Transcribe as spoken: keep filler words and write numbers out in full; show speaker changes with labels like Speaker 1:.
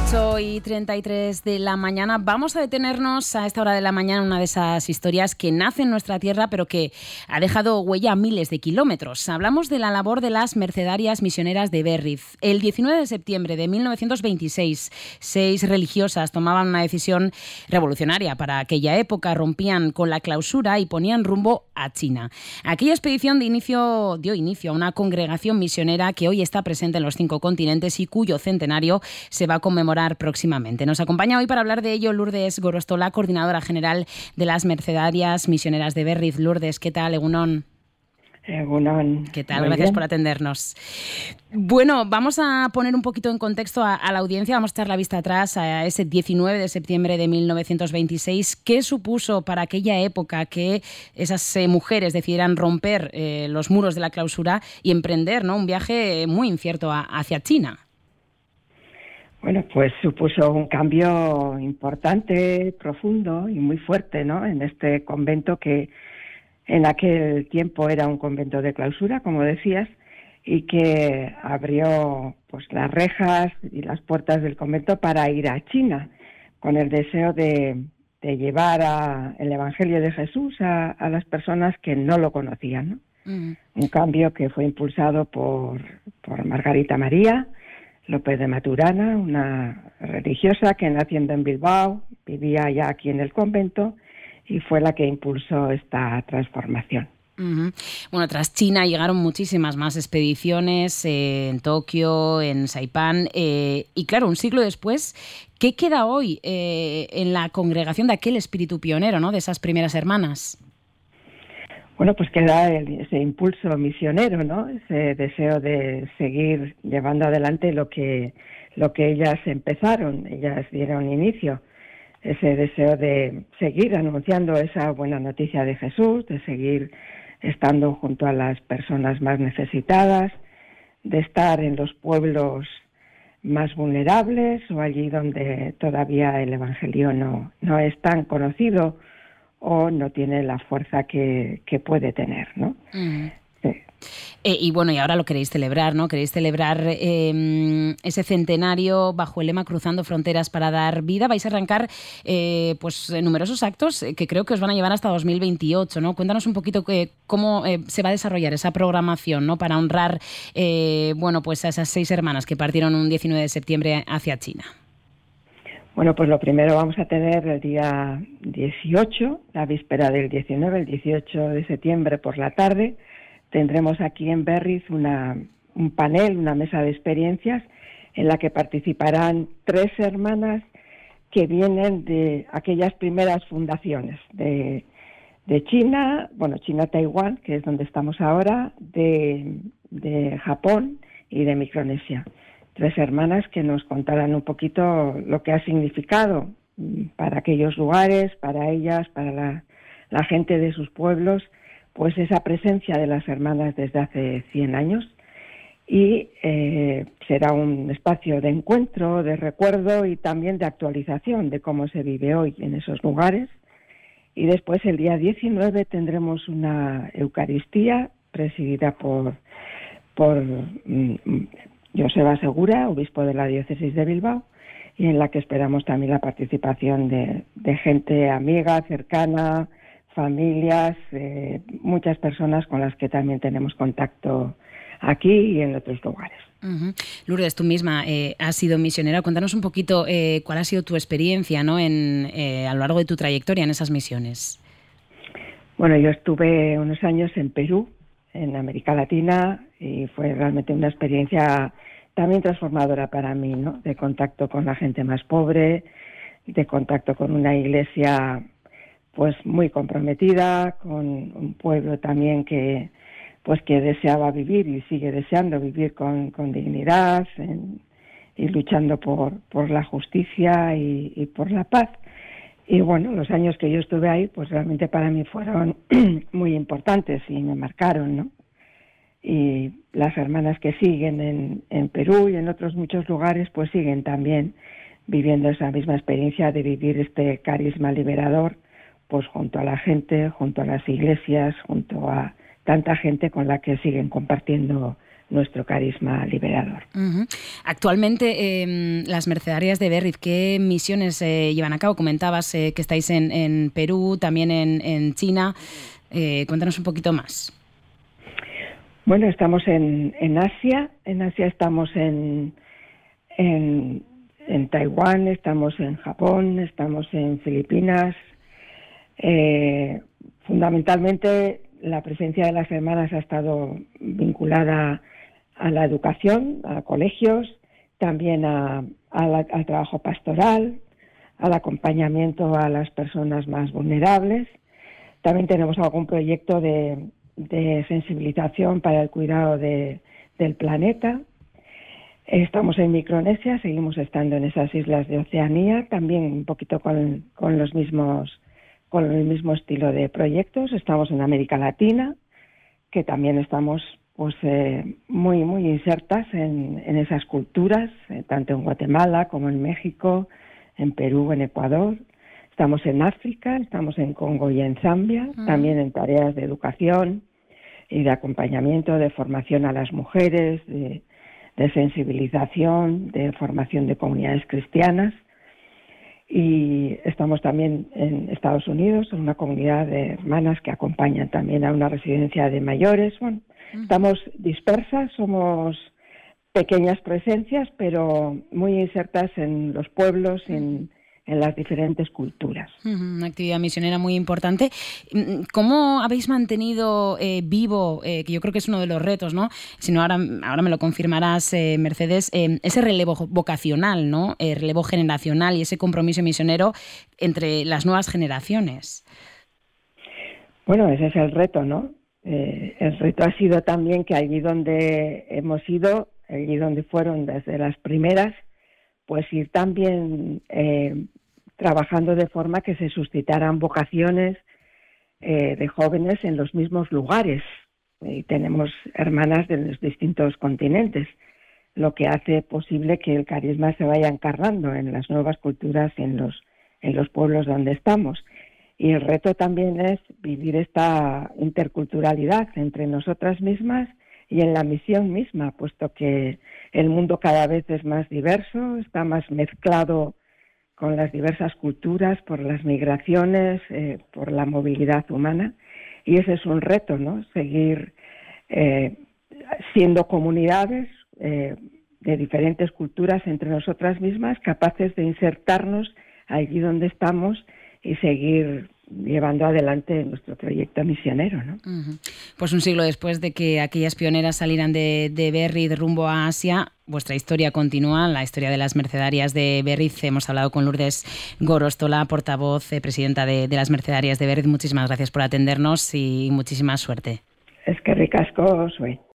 Speaker 1: ocho y treinta y tres de la mañana. Vamos a detenernos a esta hora de la mañana en una de esas historias que nace en nuestra tierra pero que ha dejado huella a miles de kilómetros. Hablamos de la labor de las mercedarias misioneras de Berriz. El diecinueve de septiembre de mil novecientos veintiséis, seis religiosas tomaban una decisión revolucionaria para aquella época. Rompían con la clausura y ponían rumbo a China. Aquella expedición de inicio, dio inicio a una congregación misionera que hoy está presente en los cinco continentes y cuyo centenario se va a conmemorar próximamente. Nos acompaña hoy para hablar de ello Lourdes Gorostola, coordinadora general de las Mercedarias Misioneras de Berriz. Lourdes, ¿qué tal? Egunon.
Speaker 2: Egunon.
Speaker 1: ¿Qué tal?
Speaker 2: Muy
Speaker 1: Gracias
Speaker 2: bien.
Speaker 1: por atendernos. Bueno, vamos a poner un poquito en contexto a, a la audiencia. Vamos a echar la vista atrás a ese diecinueve de septiembre de mil novecientos veintiséis. ¿Qué supuso para aquella época que esas eh, mujeres decidieran romper eh, los muros de la clausura y emprender, ¿no?, un viaje muy incierto a, hacia China?
Speaker 2: Bueno, pues supuso un cambio importante, profundo y muy fuerte, ¿no?, en este convento que en aquel tiempo era un convento de clausura, como decías, y que abrió pues las rejas y las puertas del convento para ir a China, con el deseo de, de llevar a, el Evangelio de Jesús a, a las personas que no lo conocían, ¿no? Mm. Un cambio que fue impulsado por, por Margarita María López de Maturana, una religiosa que naciendo en Bilbao, vivía ya aquí en el convento y fue la que impulsó esta transformación.
Speaker 1: Uh-huh. Bueno, tras China llegaron muchísimas más expediciones eh, en Tokio, en Saipán, eh, y claro, un siglo después, ¿qué queda hoy eh, en la congregación de aquel espíritu pionero, ¿no?, de esas primeras hermanas?
Speaker 2: Bueno, pues queda el, ese impulso misionero, ¿no?, ese deseo de seguir llevando adelante lo que, lo que ellas empezaron, ellas dieron inicio. Ese deseo de seguir anunciando esa buena noticia de Jesús, de seguir estando junto a las personas más necesitadas, de estar en los pueblos más vulnerables o allí donde todavía el Evangelio no, no es tan conocido o no tiene la fuerza que, que puede tener, ¿no? Mm. Sí.
Speaker 1: Eh, y bueno, y ahora lo queréis celebrar, ¿no? Queréis celebrar eh, ese centenario bajo el lema Cruzando Fronteras para Dar Vida. Vais a arrancar eh, pues numerosos actos que creo que os van a llevar hasta dos mil veintiocho, ¿no? Cuéntanos un poquito eh, cómo eh, se va a desarrollar esa programación, ¿no?, para honrar eh, bueno, pues a esas seis hermanas que partieron un diecinueve de septiembre hacia China.
Speaker 2: Bueno, pues lo primero vamos a tener el día dieciocho, la víspera del diecinueve, el dieciocho de septiembre por la tarde. Tendremos aquí en Berriz una, un panel, una mesa de experiencias en la que participarán tres hermanas que vienen de aquellas primeras fundaciones de, de China, bueno, China-Taiwán, que es donde estamos ahora, de, de Japón y de Micronesia. Tres hermanas que nos contarán un poquito lo que ha significado para aquellos lugares, para ellas, para la, la gente de sus pueblos, pues esa presencia de las hermanas desde hace cien años y eh, será un espacio de encuentro, de recuerdo y también de actualización de cómo se vive hoy en esos lugares. Y después el día diecinueve tendremos una Eucaristía presidida por, por mm, Joseba Segura, obispo de la diócesis de Bilbao, y en la que esperamos también la participación de, de gente amiga, cercana, familias, eh, muchas personas con las que también tenemos contacto aquí y en otros lugares.
Speaker 1: Uh-huh. Lourdes, tú misma eh, has sido misionera. Cuéntanos un poquito eh, cuál ha sido tu experiencia, ¿no?, en, eh, a lo largo de tu trayectoria en esas misiones.
Speaker 2: Bueno, yo estuve unos años en Perú, en América Latina, y fue realmente una experiencia también transformadora para mí, ¿no?, de contacto con la gente más pobre, de contacto con una iglesia pues muy comprometida, con un pueblo también que pues que deseaba vivir y sigue deseando vivir con, con dignidad en, y luchando por, por la justicia y, y por la paz. Y bueno, los años que yo estuve ahí pues realmente para mí fueron muy importantes y me marcaron, ¿no? Y las hermanas que siguen en, en Perú y en otros muchos lugares pues siguen también viviendo esa misma experiencia de vivir este carisma liberador pues junto a la gente, junto a las iglesias, junto a tanta gente con la que siguen compartiendo nuestro carisma liberador.
Speaker 1: Uh-huh. Actualmente, eh, las mercedarias de Berriz, ¿qué misiones eh, llevan a cabo? Comentabas eh, que estáis en, en Perú, también en, en China. Eh, cuéntanos un poquito más.
Speaker 2: Bueno, estamos en, en Asia. En Asia estamos en, en, en Taiwán, estamos en Japón, estamos en Filipinas. Eh, fundamentalmente, la presencia de las hermanas ha estado vinculada a la educación, a colegios, también a, a la, al trabajo pastoral, al acompañamiento a las personas más vulnerables. También tenemos algún proyecto de, de sensibilización para el cuidado de, del planeta. Estamos en Micronesia, seguimos estando en esas islas de Oceanía, también un poquito con, con los mismos, con el mismo estilo de proyectos. Estamos en América Latina, que también estamos pues eh, muy muy insertas en, en esas culturas, eh, tanto en Guatemala como en México, en Perú, en Ecuador. Estamos en África, estamos en Congo y en Zambia, uh-huh. también en tareas de educación y de acompañamiento, de formación a las mujeres, de, de sensibilización, de formación de comunidades cristianas. Y estamos también en Estados Unidos, en una comunidad de hermanas que acompañan también a una residencia de mayores. Bueno, uh-huh. estamos dispersas, somos pequeñas presencias, pero muy insertas en los pueblos, uh-huh. en, en las diferentes culturas.
Speaker 1: Uh-huh. Una actividad misionera muy importante. ¿Cómo habéis mantenido eh, vivo, eh, que yo creo que es uno de los retos, ¿no? Si no, ahora, ahora me lo confirmarás, eh, Mercedes, eh, ese relevo vocacional, ¿no? El relevo generacional y ese compromiso misionero entre las nuevas generaciones?
Speaker 2: Bueno, ese es el reto, ¿no? Eh, el reto ha sido también que allí donde hemos ido, allí donde fueron desde las primeras, pues ir también eh, trabajando de forma que se suscitaran vocaciones eh, de jóvenes en los mismos lugares. Y tenemos hermanas de los distintos continentes, lo que hace posible que el carisma se vaya encarnando en las nuevas culturas y en los, en los pueblos donde estamos. Y el reto también es vivir esta interculturalidad entre nosotras mismas y en la misión misma, puesto que el mundo cada vez es más diverso, está más mezclado con las diversas culturas, por las migraciones, eh, por la movilidad humana, y ese es un reto, ¿no? Seguir eh, siendo comunidades eh, de diferentes culturas entre nosotras mismas, capaces de insertarnos allí donde estamos y seguir llevando adelante nuestro proyecto misionero, ¿no?
Speaker 1: Uh-huh. Pues un siglo después de que aquellas pioneras salieran de, de Berriz rumbo a Asia, vuestra historia continúa, la historia de las mercedarias de Berriz. Hemos hablado con Lourdes Gorostola, portavoz, eh, presidenta de, de las mercedarias de Berriz. Muchísimas gracias por atendernos y muchísima suerte.
Speaker 2: Es que ricasco soy.